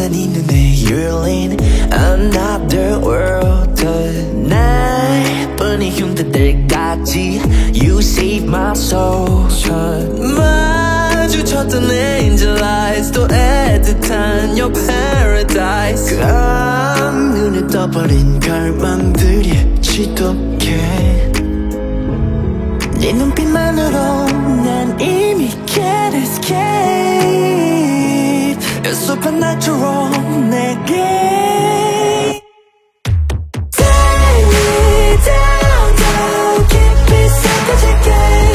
난 이 눈에 You're in another world 나뿐인 흉터들까지 You save my soul 마주쳤던 angel eyes 또 애틋한 your paradise 깜 눈에 떠버린 갈망들이 지독해 네 눈빛만으로 난 이미 can't escape It's supernatural 내게 Take me down down 깊이 섞어질게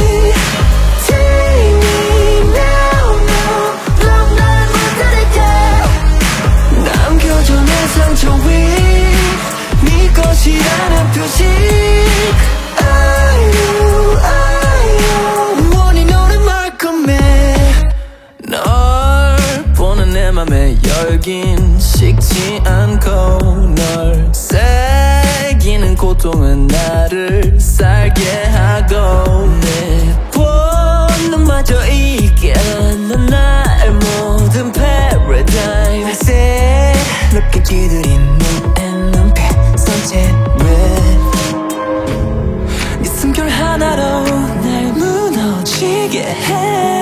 Take me now now love 날 만들게 남겨줘 내 상처 위 네 것이라는 표시 열긴 식지 않고 널 새기는 고통은 나를 살게 하고 내 본능마저 이겨낸 나의 모든 paradigm 새롭게 기들인 눈에 눈빛 선채 네 숨결 하나로 날 무너지게 해